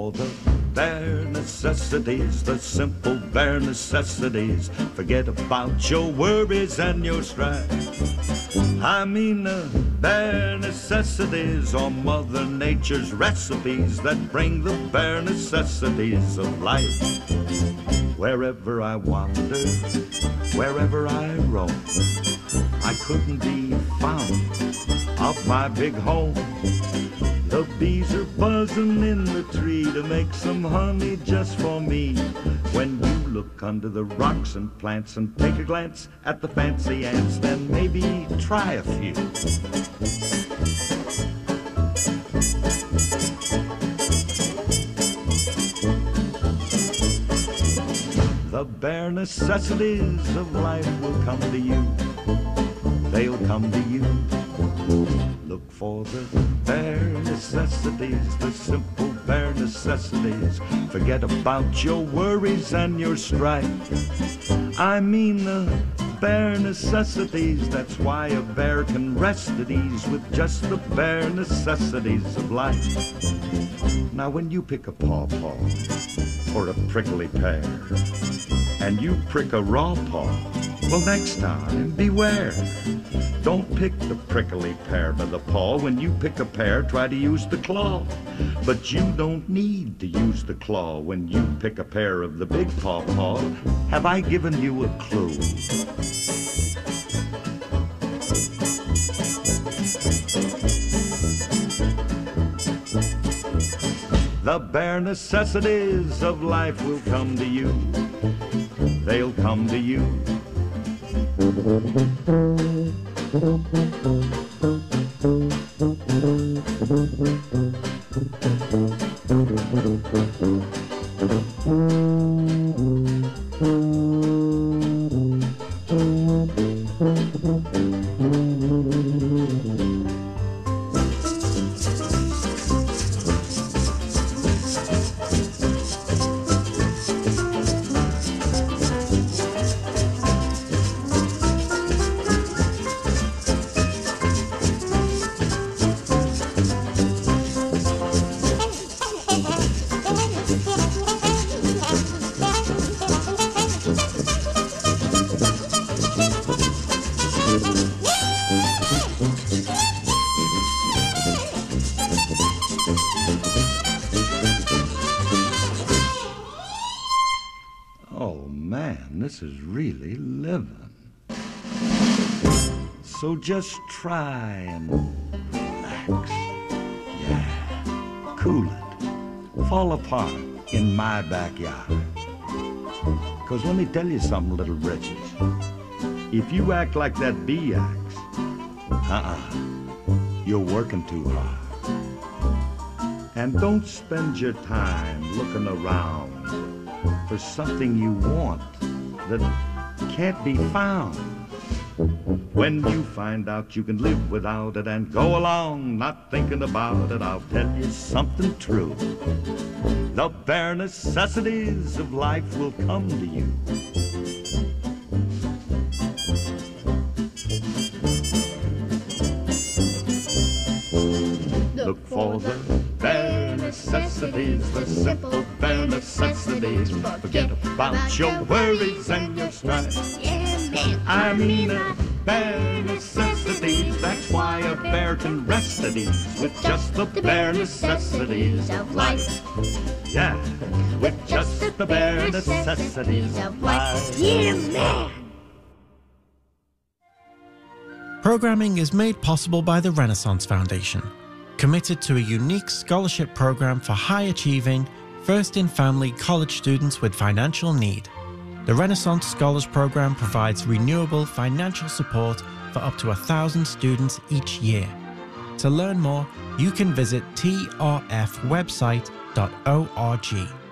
for the bare necessities, the simple bare necessities. Forget about your worries and your strife. I mean the bare necessities are Mother Nature's recipes that bring the bare necessities of life. Wherever I wander, wherever I roam, I couldn't be found off my big home. The bees are buzzing in the tree to make some honey just for me. When you look under the rocks and plants and take a glance at the fancy ants, then maybe try a few. The bare necessities of life will come to you. They'll come to you. Look for the bare necessities, the simple bare necessities. Forget about your worries and your strife. I mean the bare necessities. That's why a bear can rest at ease with just the bare necessities of life. Now when you pick a pawpaw or a prickly pear and you prick a raw paw, well, next time beware. Don't pick the prickly pear by the paw. When you pick a pear, try to use the claw. But you don't need to use the claw when you pick a pear of the big pawpaw. Have I given you a clue? The bare necessities of life will come to you. They'll come to you. Oh man, this is really living. So just try and relax. Yeah, cool it. Fall apart in my backyard. 'Cause let me tell you something, little britches. If you act like that bee acts, you're working too hard. And don't spend your time looking around for something you want that can't be found. When you find out you can live without it and go along not thinking about it, I'll tell you something true. The bare necessities of life will come to you. Look for the bare necessities, the simple bare necessities. Forget about your worries and your strife. I mean the bare necessities. That's why a bear can rest at ease with just the bare necessities of life. Yeah, with just the bare necessities of life. Yeah, man! Programming is made possible by the Renaissance Foundation, committed to a unique scholarship program for high-achieving, first-in-family college students with financial need. The Renaissance Scholars Program provides renewable financial support for up to 1,000 students each year. To learn more, you can visit trfwebsite.org.